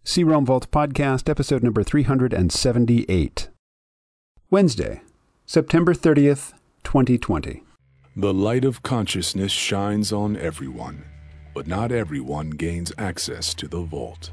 C-Realm Vault Podcast, episode number 378. Wednesday, September 30th, 2020. The light of consciousness shines on everyone, but not everyone gains access to the vault.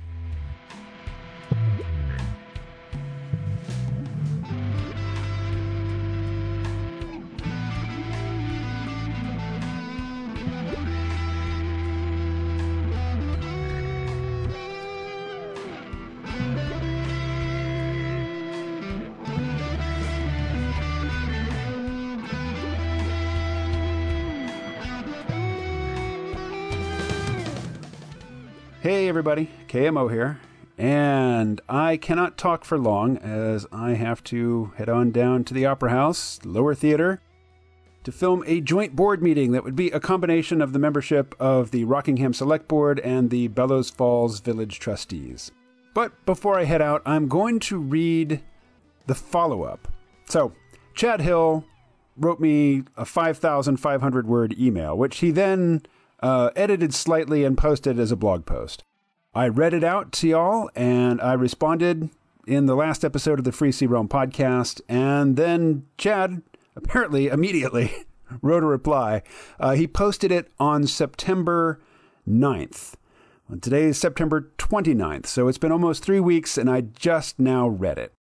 Hey everybody, KMO here, and I cannot talk for long as I have to head on down to the Opera House, Lower Theater, to film a joint board meeting that would be a combination of the membership of the Rockingham Select Board and the Bellows Falls Village Trustees. But before I head out, I'm going to read the follow-up. So, Chad Hill wrote me a 5,500 word email, which he then edited slightly and posted as a blog post. I read it out to y'all, and I responded in the last episode of the Free C-Realm podcast, and then Chad, apparently immediately, wrote a reply. He posted it on September 9th. Well, today is September 29th, so it's been almost 3 weeks, and I just now read it.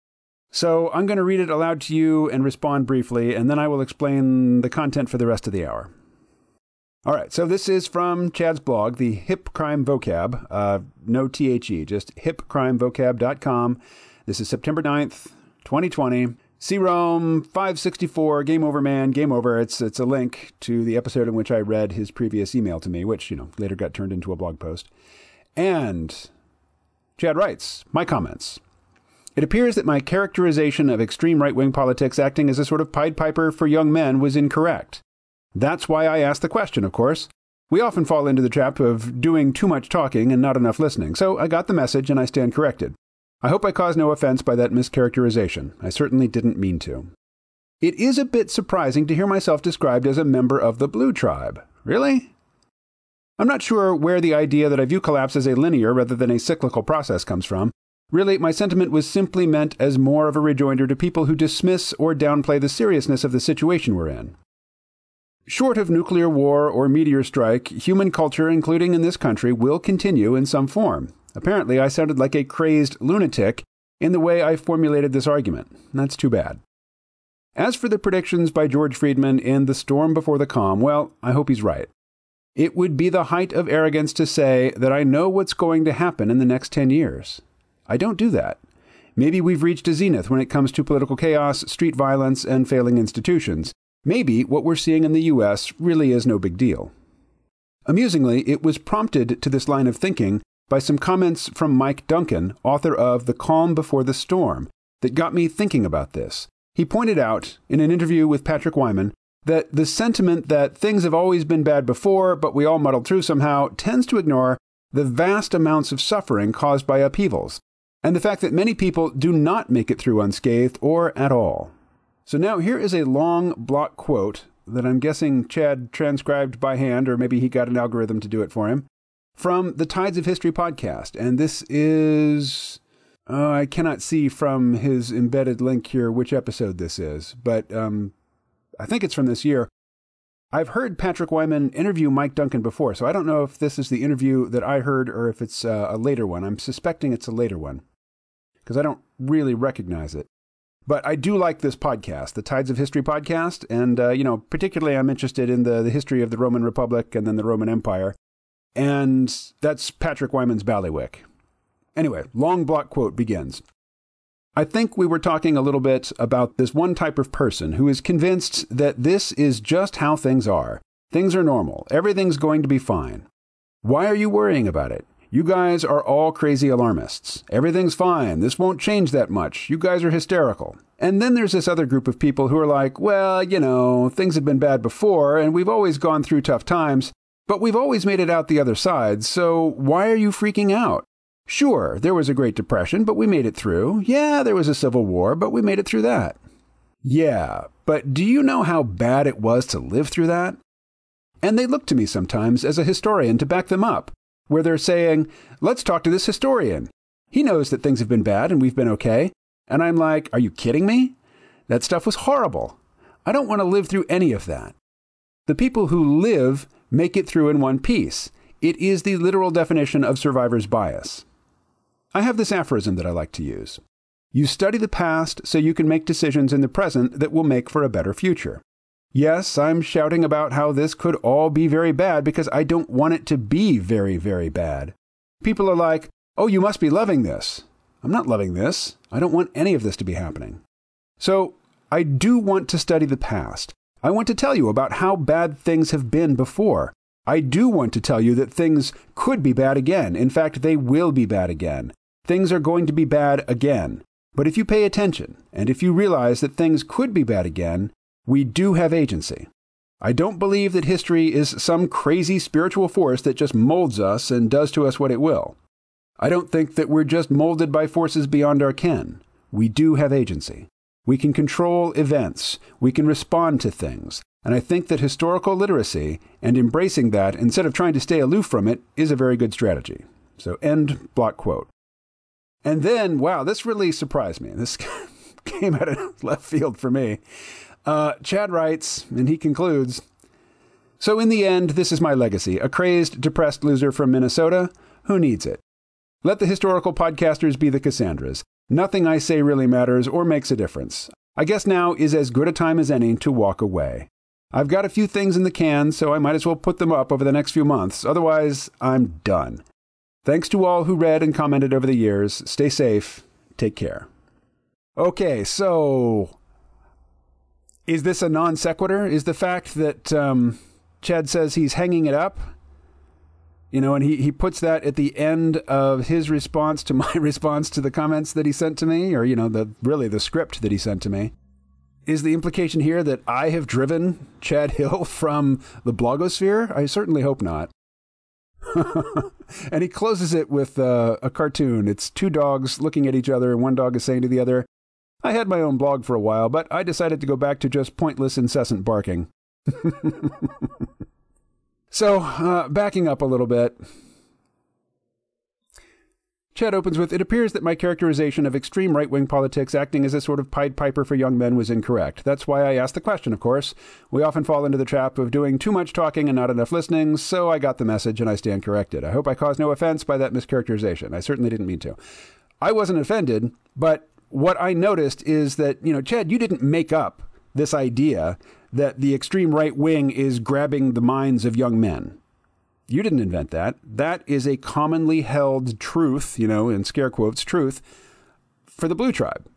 So I'm going to read it aloud to you and respond briefly, and then I will explain the content for the rest of the hour. All right, so this is from Chad's blog, the Hip Crime Vocab, no THE, just hipcrimevocab.com. This is September 9th, 2020. C-Realm 564, Game Over Man, Game Over. It's a link to the episode in which I read his previous email to me, which, later got turned into a blog post. And Chad writes, my comments. It appears that my characterization of extreme right-wing politics acting as a sort of Pied Piper for young men was incorrect. That's why I asked the question, of course. We often fall into the trap of doing too much talking and not enough listening, so I got the message and I stand corrected. I hope I caused no offense by that mischaracterization. I certainly didn't mean to. It is a bit surprising to hear myself described as a member of the Blue Tribe. Really? I'm not sure where the idea that I view collapse as a linear rather than a cyclical process comes from. Really, my sentiment was simply meant as more of a rejoinder to people who dismiss or downplay the seriousness of the situation we're in. Short of nuclear war or meteor strike, human culture, including in this country, will continue in some form. Apparently, I sounded like a crazed lunatic in the way I formulated this argument. That's too bad. As for the predictions by George Friedman in The Storm Before the Calm, well, I hope he's right. It would be the height of arrogance to say that I know what's going to happen in the next 10 years. I don't do that. Maybe we've reached a zenith when it comes to political chaos, street violence, and failing institutions. Maybe what we're seeing in the U.S. really is no big deal. Amusingly, it was prompted to this line of thinking by some comments from Mike Duncan, author of The Calm Before the Storm, that got me thinking about this. He pointed out, in an interview with Patrick Wyman, that the sentiment that things have always been bad before, but we all muddled through somehow, tends to ignore the vast amounts of suffering caused by upheavals, and the fact that many people do not make it through unscathed or at all. So now here is a long block quote that I'm guessing Chad transcribed by hand, or maybe he got an algorithm to do it for him, from the Tides of History podcast. And this is, I cannot see from his embedded link here which episode this is, but I think it's from this year. I've heard Patrick Wyman interview Mike Duncan before, so I don't know if this is the interview that I heard or if it's a later one. I'm suspecting it's a later one, because I don't really recognize it. But I do like this podcast, the Tides of History podcast, and, particularly I'm interested in the history of the Roman Republic and then the Roman Empire, and that's Patrick Wyman's Ballywick. Anyway, long block quote begins. I think we were talking a little bit about this one type of person who is convinced that this is just how things are. Things are normal. Everything's going to be fine. Why are you worrying about it? You guys are all crazy alarmists. Everything's fine. This won't change that much. You guys are hysterical. And then there's this other group of people who are like, well, things have been bad before, and we've always gone through tough times, but we've always made it out the other side, so why are you freaking out? Sure, there was a Great Depression, but we made it through. Yeah, there was a Civil War, but we made it through that. Yeah, but do you know how bad it was to live through that? And they look to me sometimes as a historian to back them up, where they're saying, let's talk to this historian. He knows that things have been bad and we've been okay. And I'm like, are you kidding me? That stuff was horrible. I don't want to live through any of that. The people who live make it through in one piece. It is the literal definition of survivor's bias. I have this aphorism that I like to use. You study the past so you can make decisions in the present that will make for a better future. Yes, I'm shouting about how this could all be very bad because I don't want it to be very, very bad. People are like, oh, you must be loving this. I'm not loving this. I don't want any of this to be happening. So I do want to study the past. I want to tell you about how bad things have been before. I do want to tell you that things could be bad again. In fact, they will be bad again. Things are going to be bad again. But if you pay attention, and if you realize that things could be bad again, we do have agency. I don't believe that history is some crazy spiritual force that just molds us and does to us what it will. I don't think that we're just molded by forces beyond our ken. We do have agency. We can control events. We can respond to things. And I think that historical literacy and embracing that instead of trying to stay aloof from it is a very good strategy. So end block quote. And then, wow, this really surprised me. This came out of left field for me. Chad writes, and he concludes, so in the end, this is my legacy. A crazed, depressed loser from Minnesota. Who needs it? Let the historical podcasters be the Cassandras. Nothing I say really matters or makes a difference. I guess now is as good a time as any to walk away. I've got a few things in the can, so I might as well put them up over the next few months. Otherwise, I'm done. Thanks to all who read and commented over the years. Stay safe. Take care. Okay, so is this a non sequitur? Is the fact that Chad says he's hanging it up? You know, and he puts that at the end of his response to my response to the comments that he sent to me, or, you know, the script that he sent to me. Is the implication here that I have driven Chad Hill from the blogosphere? I certainly hope not. And he closes it with a cartoon. It's two dogs looking at each other, and one dog is saying to the other, I had my own blog for a while, but I decided to go back to just pointless, incessant barking. So, backing up a little bit, Chad opens with, it appears that my characterization of extreme right-wing politics acting as a sort of Pied Piper for young men was incorrect. That's why I asked the question, of course. We often fall into the trap of doing too much talking and not enough listening, so I got the message and I stand corrected. I hope I caused no offense by that mischaracterization. I certainly didn't mean to. I wasn't offended, but what I noticed is that, you know, Chad, you didn't make up this idea that the extreme right wing is grabbing the minds of young men. You didn't invent that. That is a commonly held truth, you know, in scare quotes, truth for the Blue Tribe.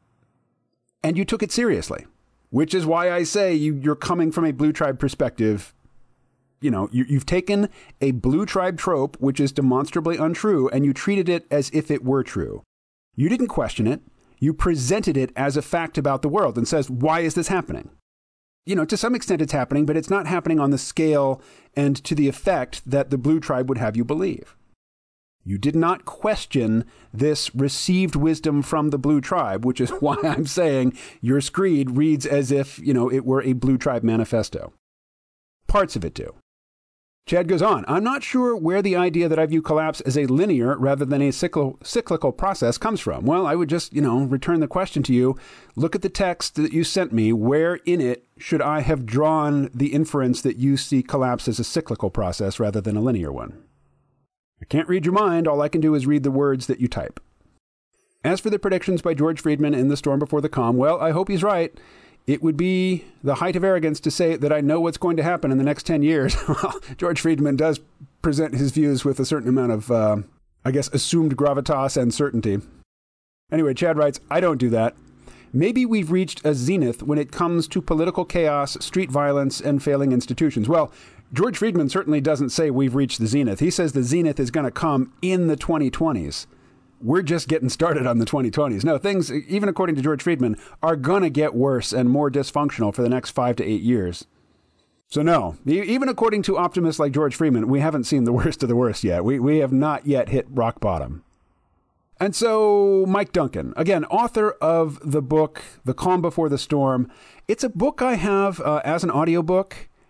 And you took it seriously, which is why I say you're coming from a Blue Tribe perspective. You know, you've taken a Blue Tribe trope, which is demonstrably untrue, and you treated it as if it were true. You didn't question it. You presented it as a fact about the world and says, why is this happening? You know, to some extent it's happening, but it's not happening on the scale and to the effect that the Blue Tribe would have you believe. You did not question this received wisdom from the Blue Tribe, which is why I'm saying your screed reads as if, you know, it were a Blue Tribe manifesto. Parts of it do. Chad goes on, I'm not sure where the idea that I view collapse as a linear rather than a cyclical process comes from. Well, I would just, you know, return the question to you. Look at the text that you sent me. Where in it should I have drawn the inference that you see collapse as a cyclical process rather than a linear one? I can't read your mind. All I can do is read the words that you type. As for the predictions by George Friedman in The Storm Before the Calm, well, I hope he's right. It would be the height of arrogance to say that I know what's going to happen in the next 10 years. Well, George Friedman does present his views with a certain amount of, assumed gravitas and certainty. Anyway, Chad writes, I don't do that. Maybe we've reached a zenith when it comes to political chaos, street violence, and failing institutions. Well, George Friedman certainly doesn't say we've reached the zenith. He says the zenith is going to come in the 2020s. We're just getting started on the 2020s. No, things, even according to George Friedman, are going to get worse and more dysfunctional for the next 5 to 8 years. So no, even according to optimists like George Friedman, we haven't seen the worst of the worst yet. We have not yet hit rock bottom. And so Mike Duncan, again, author of the book, The Calm Before the Storm. It's a book I have as an audiobook.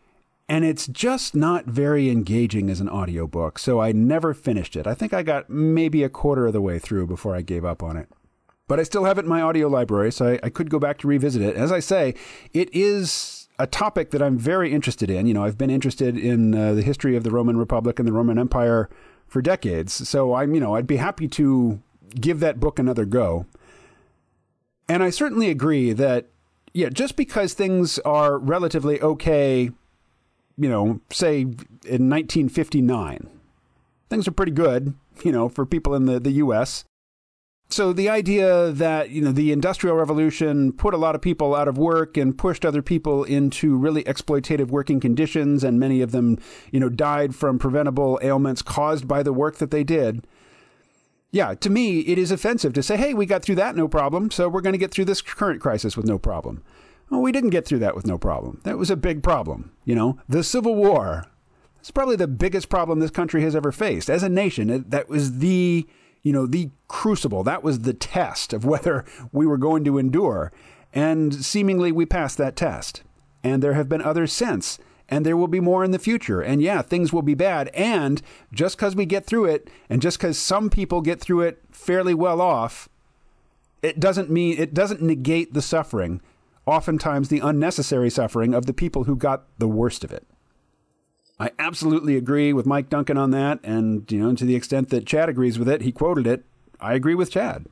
And it's just not very engaging as an audiobook, so I never finished it. I think I got maybe a quarter of the way through before I gave up on it. But I still have it in my audio library, so I could go back to revisit it. As I say, it is a topic that I'm very interested in. You know, I've been interested in the history of the Roman Republic and the Roman Empire for decades. So I'd be happy to give that book another go. And I certainly agree that, yeah, just because things are relatively okay, say in 1959, things are pretty good, for people in the U.S. So the idea that, the Industrial Revolution put a lot of people out of work and pushed other people into really exploitative working conditions, and many of them, died from preventable ailments caused by the work that they did. Yeah, to me, it is offensive to say, hey, we got through that, no problem, so we're going to get through this current crisis with no problem. Well, we didn't get through that with no problem. That was a big problem. The Civil War. It's probably the biggest problem this country has ever faced. As a nation, that was the crucible. That was the test of whether we were going to endure. And seemingly we passed that test. And there have been others since. And there will be more in the future. And yeah, things will be bad. And just because we get through it, and just because some people get through it fairly well off, it doesn't negate the suffering, oftentimes the unnecessary suffering of the people who got the worst of it. I absolutely agree with Mike Duncan on that. And, to the extent that Chad agrees with it, he quoted it. I agree with Chad.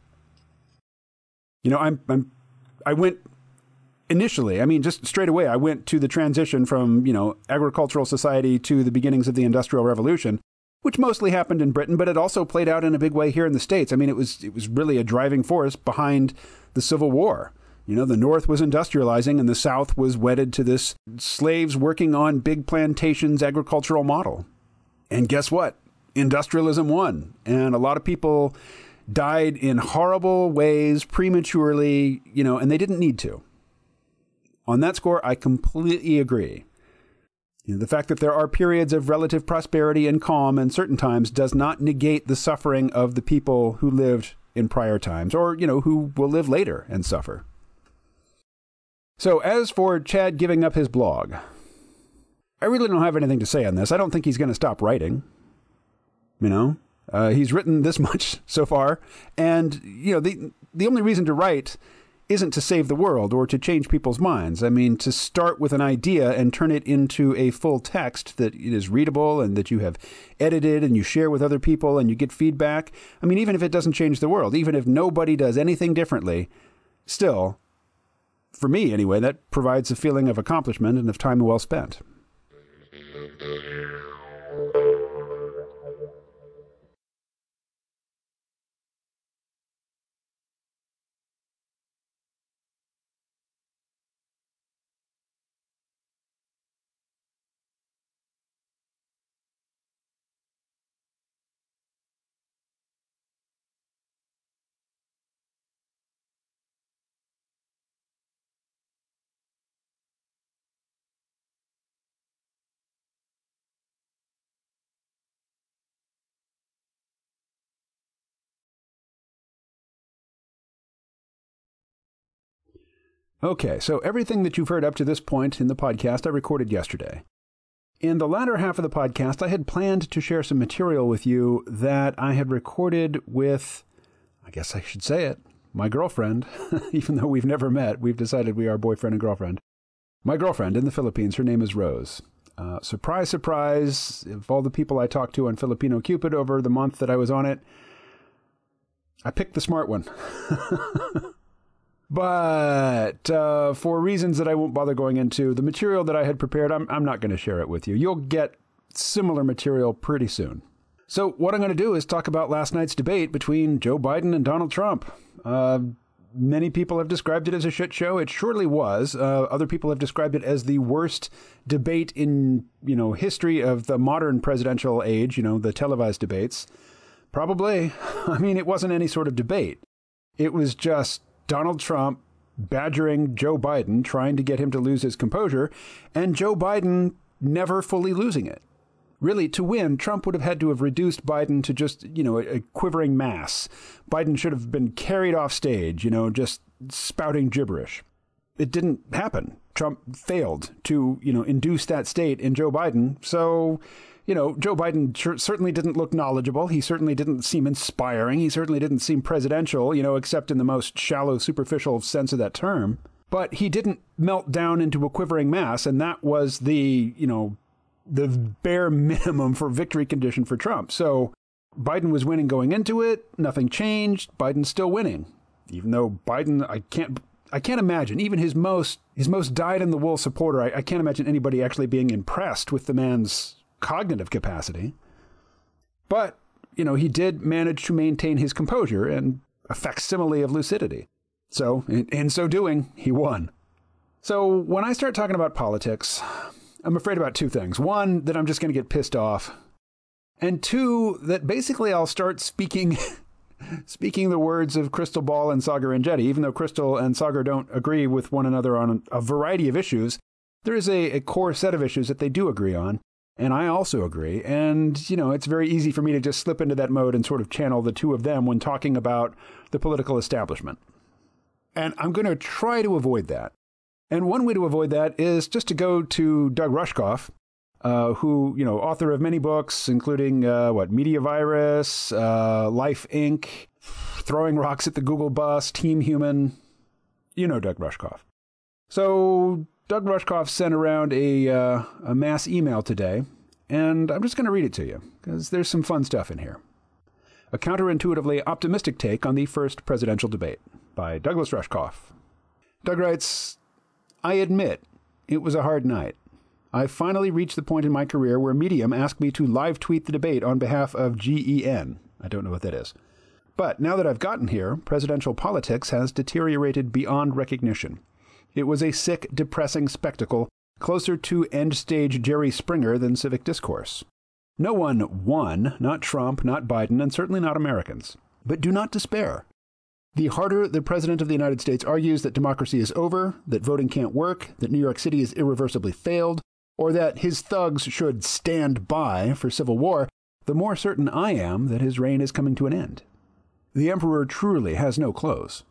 I went initially, just straight away, I went to the transition from, agricultural society to the beginnings of the Industrial Revolution, which mostly happened in Britain, but it also played out in a big way here in the States. It was really a driving force behind the Civil War. The North was industrializing and the South was wedded to this slaves working on big plantations agricultural model. And guess what? Industrialism won. And a lot of people died in horrible ways prematurely, and they didn't need to. On that score, I completely agree. The fact that there are periods of relative prosperity and calm in certain times does not negate the suffering of the people who lived in prior times, or, who will live later and suffer. So as for Chad giving up his blog, I really don't have anything to say on this. I don't think he's going to stop writing. He's written this much so far. And, the only reason to write isn't to save the world or to change people's minds. To start with an idea and turn it into a full text that it is readable and that you have edited and you share with other people and you get feedback. Even if it doesn't change the world, even if nobody does anything differently, still, for me anyway, that provides a feeling of accomplishment and of time well spent. Okay, so everything that you've heard up to this point in the podcast, I recorded yesterday. In the latter half of the podcast, I had planned to share some material with you that I had recorded with, I guess I should say it, my girlfriend. Even though we've never met, we've decided we are boyfriend and girlfriend. My girlfriend in the Philippines, her name is Rose. Surprise, surprise, of all the people I talked to on Filipino Cupid over the month that I was on it, I picked the smart one. But for reasons that I won't bother going into, the material that I had prepared, I'm not going to share it with you. You'll get similar material pretty soon. So what I'm going to do is talk about last night's debate between Joe Biden and Donald Trump. Many people have described it as a shit show. It surely was. Other people have described it as the worst debate in, history of the modern presidential age, the televised debates. Probably. It wasn't any sort of debate. It was just Donald Trump badgering Joe Biden, trying to get him to lose his composure, and Joe Biden never fully losing it. Really, to win, Trump would have had to have reduced Biden to just, a quivering mass. Biden should have been carried off stage, just spouting gibberish. it didn't happen. Trump failed to, induce that state in Joe Biden. So, Joe Biden certainly didn't look knowledgeable. He certainly didn't seem inspiring. He certainly didn't seem presidential, except in the most shallow, superficial sense of that term. But he didn't melt down into a quivering mass. And that was the bare minimum for victory condition for Trump. So Biden was winning going into it. Nothing changed. Biden's still winning. Even though Biden, I can't imagine, even his most dyed-in-the-wool supporter, I can't imagine anybody actually being impressed with the man's cognitive capacity. But, he did manage to maintain his composure and a facsimile of lucidity. So, in so doing, he won. So, when I start talking about politics, I'm afraid about two things. One, that I'm just going to get pissed off. And two, that basically I'll start speaking the words of Crystal Ball and Saagar Enjeti. Even though Crystal and Saagar don't agree with one another on a variety of issues, there is a core set of issues that they do agree on. And I also agree. And, it's very easy for me to just slip into that mode and sort of channel the two of them when talking about the political establishment. And I'm going to try to avoid that. And one way to avoid that is just to go to Doug Rushkoff, who, author of many books, including, Media Virus, Life Inc., Throwing Rocks at the Google Bus, Team Human. Doug Rushkoff. So Doug Rushkoff sent around a mass email today, and I'm just going to read it to you, because there's some fun stuff in here. A counterintuitively optimistic take on the first presidential debate by Douglas Rushkoff. Doug writes, I admit it was a hard night. I finally reached the point in my career where Medium asked me to live tweet the debate on behalf of GEN. I don't know what that is. But now that I've gotten here, presidential politics has deteriorated beyond recognition. It was a sick, depressing spectacle, closer to end-stage Jerry Springer than civic discourse. No one won, not Trump, not Biden, and certainly not Americans. But do not despair. The harder the President of the United States argues that democracy is over, that voting can't work, that New York City is irreversibly failed, or that his thugs should stand by for civil war, the more certain I am that his reign is coming to an end. The emperor truly has no clothes.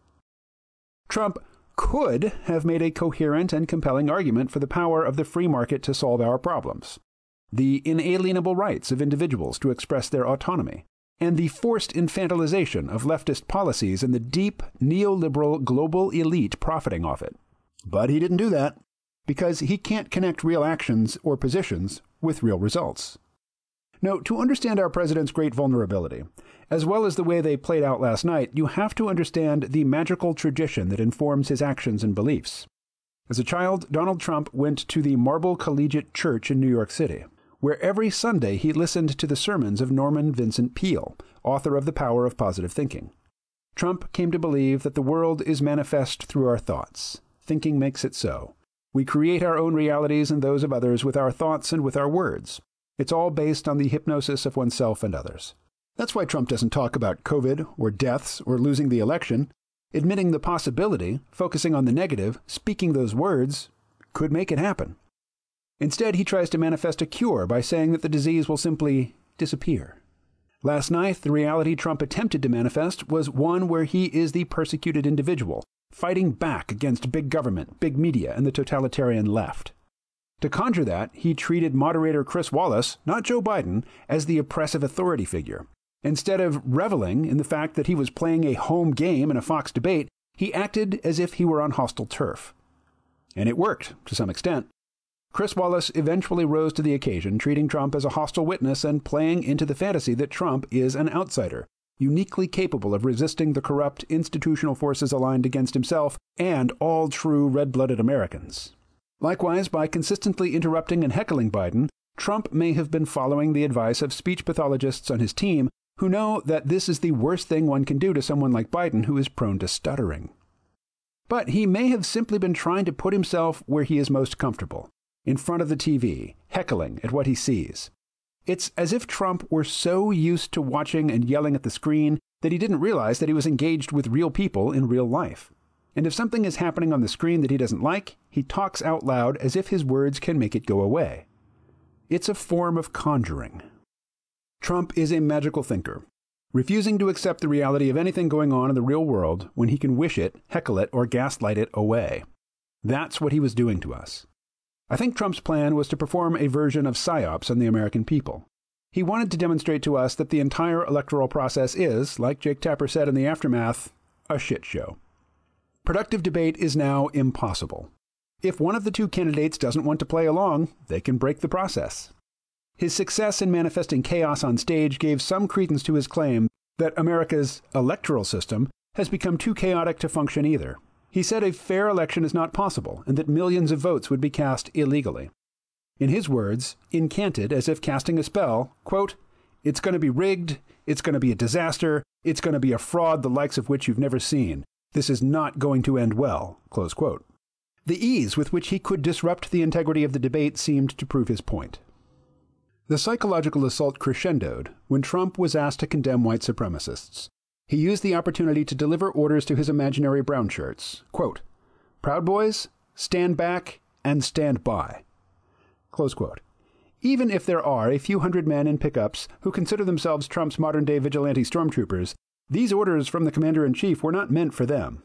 Trump could have made a coherent and compelling argument for the power of the free market to solve our problems, the inalienable rights of individuals to express their autonomy, and the forced infantilization of leftist policies and the deep neoliberal global elite profiting off it. But he didn't do that, because he can't connect real actions or positions with real results. Now, to understand our president's great vulnerability, as well as the way they played out last night, you have to understand the magical tradition that informs his actions and beliefs. As a child, Donald Trump went to the Marble Collegiate Church in New York City, where every Sunday he listened to the sermons of Norman Vincent Peale, author of The Power of Positive Thinking. Trump came to believe that the world is manifest through our thoughts. Thinking makes it so. We create our own realities and those of others with our thoughts and with our words. It's all based on the hypnosis of oneself and others. That's why Trump doesn't talk about COVID or deaths or losing the election. Admitting the possibility, focusing on the negative, speaking those words, could make it happen. Instead, he tries to manifest a cure by saying that the disease will simply disappear. Last night, the reality Trump attempted to manifest was one where he is the persecuted individual, fighting back against big government, big media, and the totalitarian left. To conjure that, he treated moderator Chris Wallace, not Joe Biden, as the oppressive authority figure. Instead of reveling in the fact that he was playing a home game in a Fox debate, he acted as if he were on hostile turf. And it worked, to some extent. Chris Wallace eventually rose to the occasion, treating Trump as a hostile witness and playing into the fantasy that Trump is an outsider, uniquely capable of resisting the corrupt institutional forces aligned against himself and all true red-blooded Americans. Likewise, by consistently interrupting and heckling Biden, Trump may have been following the advice of speech pathologists on his team who know that this is the worst thing one can do to someone like Biden who is prone to stuttering. But he may have simply been trying to put himself where he is most comfortable, in front of the TV, heckling at what he sees. It's as if Trump were so used to watching and yelling at the screen that he didn't realize that he was engaged with real people in real life. And if something is happening on the screen that he doesn't like, he talks out loud as if his words can make it go away. It's a form of conjuring. Trump is a magical thinker, refusing to accept the reality of anything going on in the real world when he can wish it, heckle it, or gaslight it away. That's what he was doing to us. I think Trump's plan was to perform a version of PSYOPs on the American people. He wanted to demonstrate to us that the entire electoral process is, like Jake Tapper said in the aftermath, a shit show. Productive debate is now impossible. If one of the two candidates doesn't want to play along, they can break the process. His success in manifesting chaos on stage gave some credence to his claim that America's electoral system has become too chaotic to function either. He said a fair election is not possible and that millions of votes would be cast illegally. In his words, incanted as if casting a spell, quote, "It's going to be rigged, it's going to be a disaster, it's going to be a fraud the likes of which you've never seen. This is not going to end well," close quote. The ease with which he could disrupt the integrity of the debate seemed to prove his point. The psychological assault crescendoed when Trump was asked to condemn white supremacists. He used the opportunity to deliver orders to his imaginary brown shirts. Quote, "Proud Boys, stand back and stand by." Close quote. Even if there are a few hundred men in pickups who consider themselves Trump's modern-day vigilante stormtroopers, these orders from the commander-in-chief were not meant for them.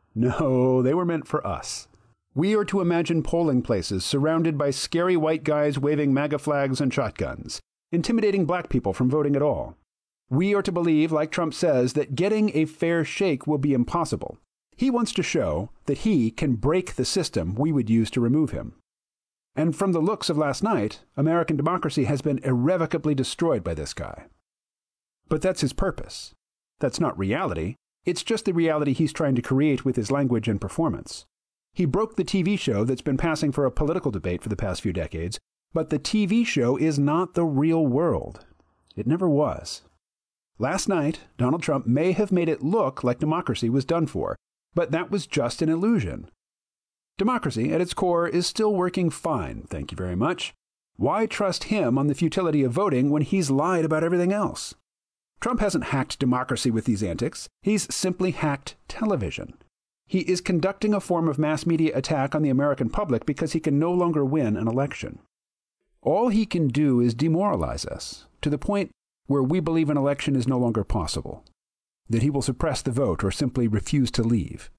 No, they were meant for us. We are to imagine polling places surrounded by scary white guys waving MAGA flags and shotguns, intimidating black people from voting at all. We are to believe, like Trump says, that getting a fair shake will be impossible. He wants to show that he can break the system we would use to remove him. And from the looks of last night, American democracy has been irrevocably destroyed by this guy. But that's his purpose. That's not reality. It's just the reality he's trying to create with his language and performance. He broke the TV show that's been passing for a political debate for the past few decades, but the TV show is not the real world. It never was. Last night, Donald Trump may have made it look like democracy was done for, but that was just an illusion. Democracy, at its core, is still working fine, thank you very much. Why trust him on the futility of voting when he's lied about everything else? Trump hasn't hacked democracy with these antics. He's simply hacked television. He is conducting a form of mass media attack on the American public because he can no longer win an election. All he can do is demoralize us, to the point where we believe an election is no longer possible, that he will suppress the vote or simply refuse to leave.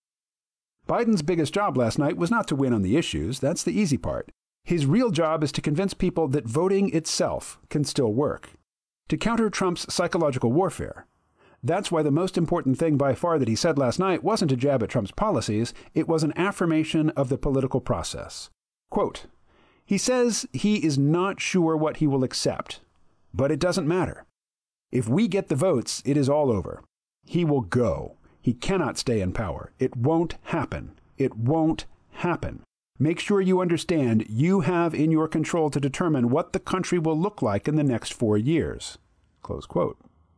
Biden's biggest job last night was not to win on the issues. That's the easy part. His real job is to convince people that voting itself can still work, to counter Trump's psychological warfare. That's why the most important thing by far that he said last night wasn't a jab at Trump's policies. It was an affirmation of the political process. Quote, he says he is not sure what he will accept, but it doesn't matter. If we get the votes, it is all over. He will go. He cannot stay in power. It won't happen. It won't happen. Make sure you understand you have in your control to determine what the country will look like in the next 4 years. Close quote.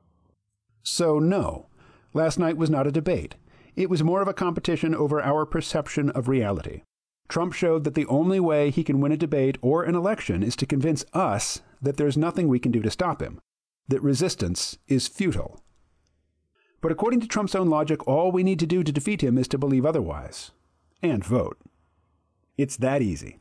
So no, last night was not a debate. It was more of a competition over our perception of reality. Trump showed that the only way he can win a debate or an election is to convince us that there's nothing we can do to stop him, that resistance is futile. But according to Trump's own logic, all we need to do to defeat him is to believe otherwise and vote. It's that easy.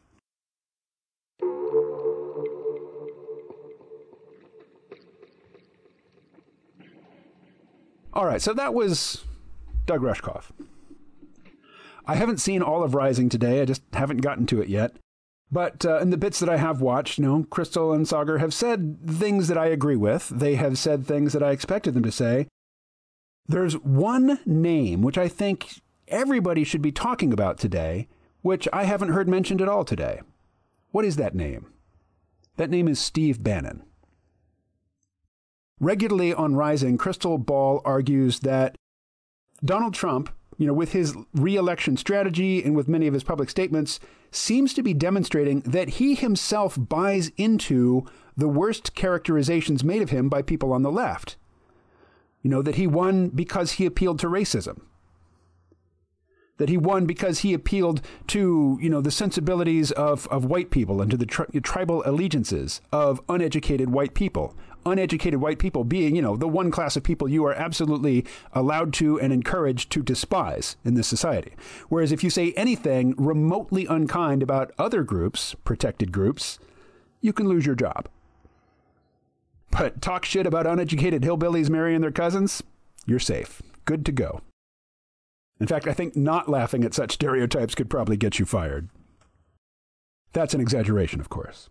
All right, so that was Doug Rushkoff. I haven't seen all of Rising today. I just haven't gotten to it yet. But in the bits that I have watched, Crystal and Saagar have said things that I agree with. They have said things that I expected them to say. There's one name which I think everybody should be talking about today, which I haven't heard mentioned at all today. What is that name? That name is Steve Bannon. Regularly on Rising, Crystal Ball argues that Donald Trump, with his re-election strategy and with many of his public statements, seems to be demonstrating that he himself buys into the worst characterizations made of him by people on the left. That he won because he appealed to racism. That he won because he appealed to, the sensibilities of white people and to the tribal allegiances of uneducated white people. Uneducated white people being, the one class of people you are absolutely allowed to and encouraged to despise in this society. Whereas if you say anything remotely unkind about other groups, protected groups, you can lose your job. But talk shit about uneducated hillbillies marrying their cousins, you're safe. Good to go. In fact, I think not laughing at such stereotypes could probably get you fired. That's an exaggeration, of course.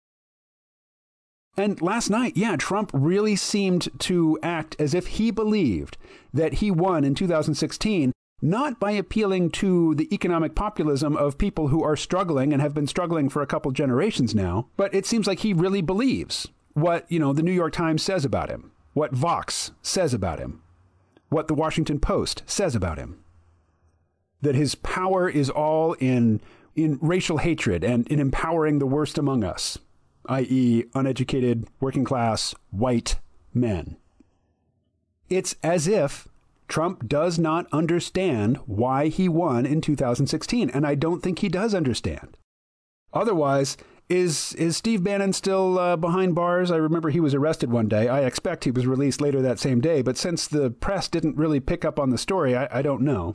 And last night, Trump really seemed to act as if he believed that he won in 2016, not by appealing to the economic populism of people who are struggling and have been struggling for a couple generations now, but it seems like he really believes what, the New York Times says about him, what Vox says about him, what the Washington Post says about him. That his power is all in racial hatred and in empowering the worst among us, i.e. uneducated, working class, white men. It's as if Trump does not understand why he won in 2016, and I don't think he does understand. Otherwise, is Steve Bannon still behind bars? I remember he was arrested one day. I expect he was released later that same day, but since the press didn't really pick up on the story, I don't know.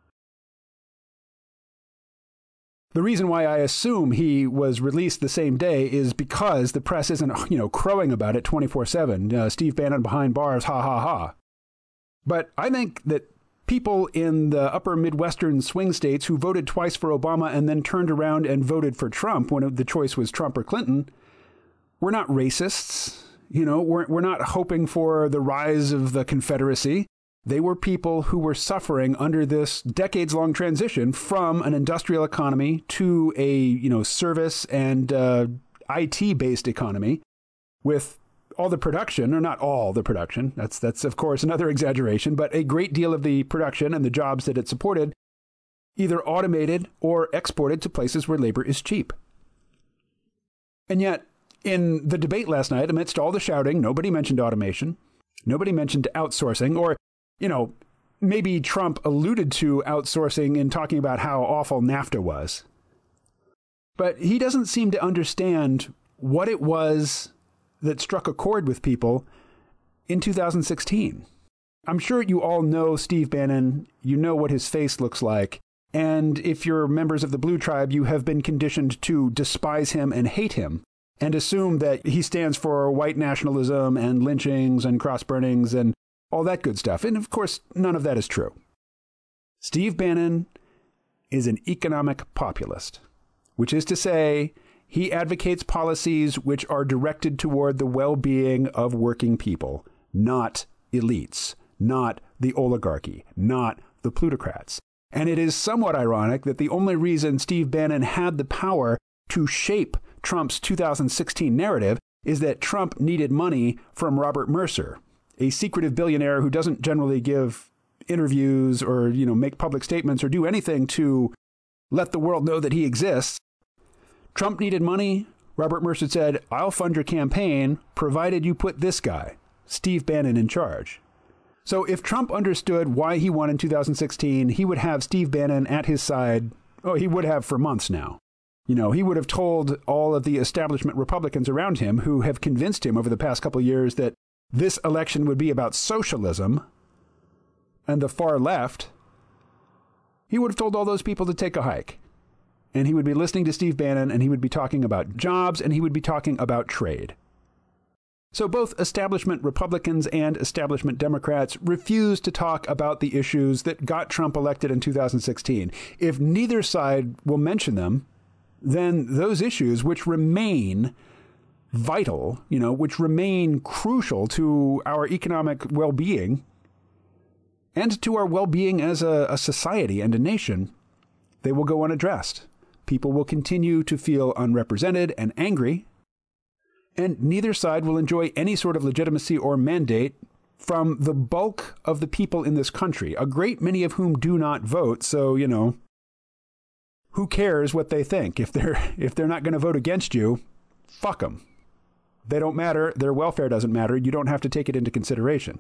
The reason why I assume he was released the same day is because the press isn't, crowing about it 24/7. Steve Bannon behind bars, ha, ha, ha. But I think that people in the upper Midwestern swing states who voted twice for Obama and then turned around and voted for Trump when the choice was Trump or Clinton, we're not racists. We're not hoping for the rise of the Confederacy. They were people who were suffering under this decades-long transition from an industrial economy to a, service and IT-based economy with all the production, or not all the production. That's of course another exaggeration, but a great deal of the production and the jobs that it supported either automated or exported to places where labor is cheap. And yet, in the debate last night, amidst all the shouting, nobody mentioned automation. Nobody mentioned outsourcing, or maybe Trump alluded to outsourcing in talking about how awful NAFTA was. But he doesn't seem to understand what it was that struck a chord with people in 2016. I'm sure you all know Steve Bannon. You know what his face looks like. And if you're members of the Blue Tribe, you have been conditioned to despise him and hate him and assume that he stands for white nationalism and lynchings and cross burnings and all that good stuff. And of course, none of that is true. Steve Bannon is an economic populist, which is to say, he advocates policies which are directed toward the well-being of working people, not elites, not the oligarchy, not the plutocrats. And it is somewhat ironic that the only reason Steve Bannon had the power to shape Trump's 2016 narrative is that Trump needed money from Robert Mercer, a secretive billionaire who doesn't generally give interviews or, make public statements or do anything to let the world know that he exists. Trump needed money. Robert Mercer said, I'll fund your campaign, provided you put this guy, Steve Bannon, in charge. So if Trump understood why he won in 2016, he would have Steve Bannon at his side. Oh, he would have for months now. He would have told all of the establishment Republicans around him who have convinced him over the past couple of years that this election would be about socialism and the far left. He would have told all those people to take a hike. And he would be listening to Steve Bannon, and he would be talking about jobs, and he would be talking about trade. So both establishment Republicans and establishment Democrats refuse to talk about the issues that got Trump elected in 2016. If neither side will mention them, then those issues, which remain vital, which remain crucial to our economic well-being and to our well-being as a society and a nation, they will go unaddressed. People will continue to feel unrepresented and angry, and neither side will enjoy any sort of legitimacy or mandate from the bulk of the people in this country, a great many of whom do not vote. So, who cares what they think? If they're not going to vote against you, fuck them. They don't matter. Their welfare doesn't matter. You don't have to take it into consideration.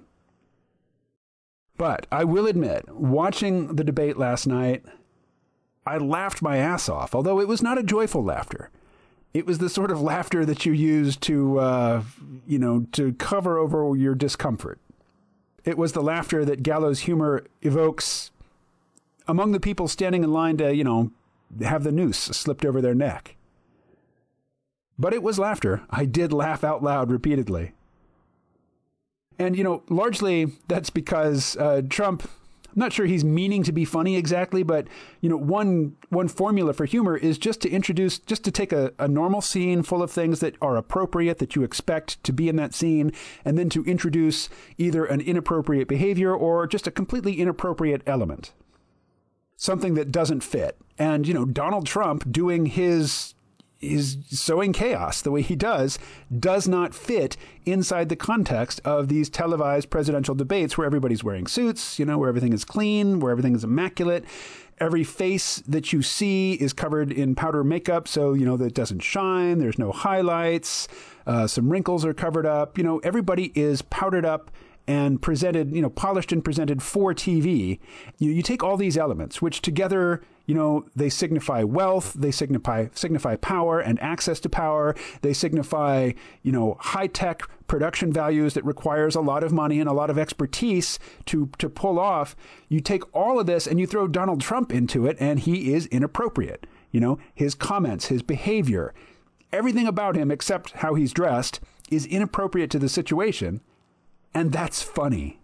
But I will admit, watching the debate last night, I laughed my ass off, although it was not a joyful laughter. It was the sort of laughter that you use to, to cover over your discomfort. It was the laughter that gallows humor evokes among the people standing in line to, have the noose slipped over their neck. But it was laughter. I did laugh out loud repeatedly. And, largely that's because Trump, I'm not sure he's meaning to be funny exactly, but one formula for humor is just to take a normal scene full of things that are appropriate, that you expect to be in that scene, and then to introduce either an inappropriate behavior or just a completely inappropriate element. Something that doesn't fit. And, Donald Trump doing his sowing chaos the way he does not fit inside the context of these televised presidential debates where everybody's wearing suits, where everything is clean, where everything is immaculate. Every face that you see is covered in powder makeup, so, that it doesn't shine. There's no highlights. Some wrinkles are covered up. Everybody is powdered up and presented, polished and presented for TV. You take all these elements, which together, they signify wealth, they signify power and access to power. They signify, high-tech production values that requires a lot of money and a lot of expertise to pull off. You take all of this and you throw Donald Trump into it, and he is inappropriate. His comments, his behavior, everything about him except how he's dressed is inappropriate to the situation. And that's funny,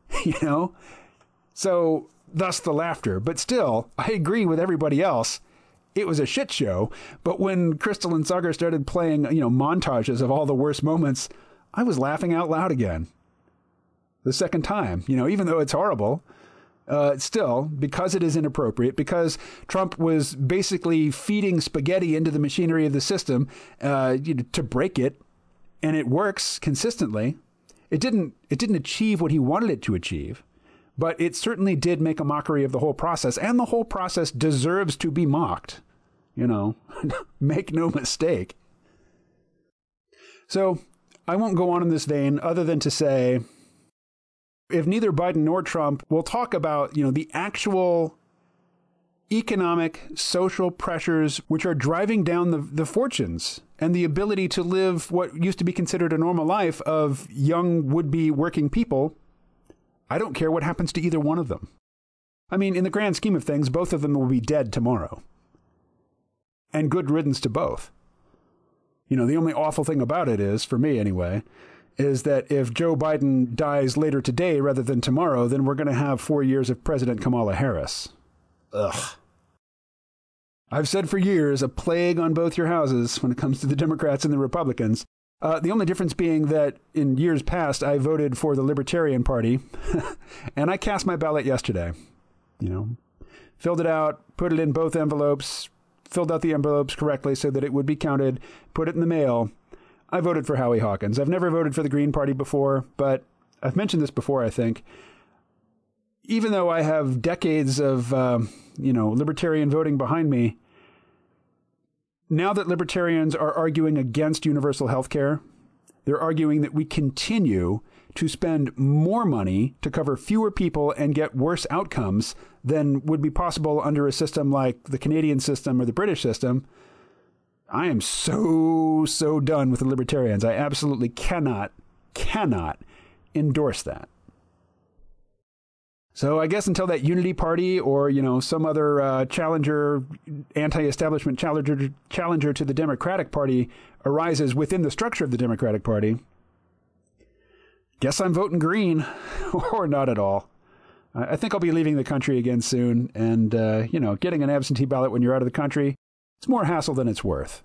So thus the laughter. But still, I agree with everybody else. It was a shit show. But when Crystal and Sagar started playing, montages of all the worst moments, I was laughing out loud again. The second time, even though it's horrible, still, because it is inappropriate, because Trump was basically feeding spaghetti into the machinery of the system to break it, and it works consistently. It didn't achieve what he wanted it to achieve, but it certainly did make a mockery of the whole process, and the whole process deserves to be mocked. Make no mistake. So I won't go on in this vein other than to say, if neither Biden nor Trump will talk about, the actual economic, social pressures which are driving down the fortunes and the ability to live what used to be considered a normal life of young would-be working people, I don't care what happens to either one of them. I mean, in the grand scheme of things, both of them will be dead tomorrow. And good riddance to both. The only awful thing about it is, for me anyway, is that if Joe Biden dies later today rather than tomorrow, then we're going to have 4 years of President Kamala Harris. Ugh. I've said for years, a plague on both your houses when it comes to the Democrats and the Republicans. The only difference being that in years past, I voted for the Libertarian Party, and I cast my ballot yesterday. Filled it out, put it in both envelopes, filled out the envelopes correctly so that it would be counted, put it in the mail. I voted for Howie Hawkins. I've never voted for the Green Party before, but I've mentioned this before, I think. Even though I have decades of, libertarian voting behind me, now that libertarians are arguing against universal health care, they're arguing that we continue to spend more money to cover fewer people and get worse outcomes than would be possible under a system like the Canadian system or the British system. I am so done with the libertarians. I absolutely cannot endorse that. So I guess until that Unity Party or, some other anti-establishment challenger to the Democratic Party arises within the structure of the Democratic Party, guess I'm voting green or not at all. I think I'll be leaving the country again soon. And, getting an absentee ballot when you're out of the country, it's more hassle than it's worth.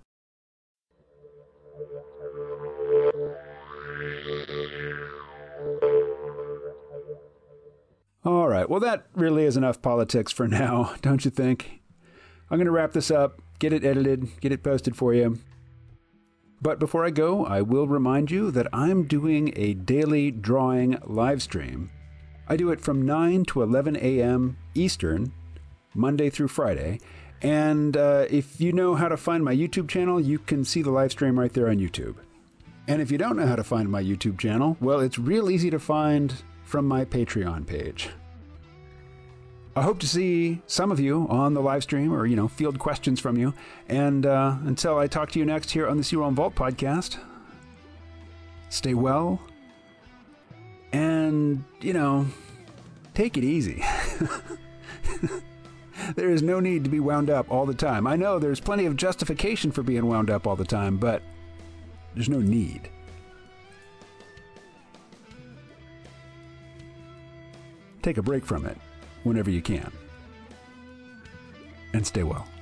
All right. Well, that really is enough politics for now, don't you think? I'm going to wrap this up, get it edited, get it posted for you. But before I go, I will remind you that I'm doing a daily drawing live stream. I do it from 9 to 11 a.m. Eastern, Monday through Friday. And if you know how to find my YouTube channel, you can see the live stream right there on YouTube. And if you don't know how to find my YouTube channel, well, it's real easy to find from my Patreon page. I hope to see some of you on the live stream or, field questions from you. And until I talk to you next here on the C-Realm Vault podcast, stay well and, take it easy. There is no need to be wound up all the time. I know there's plenty of justification for being wound up all the time, but there's no need. Take a break from it whenever you can. And stay well.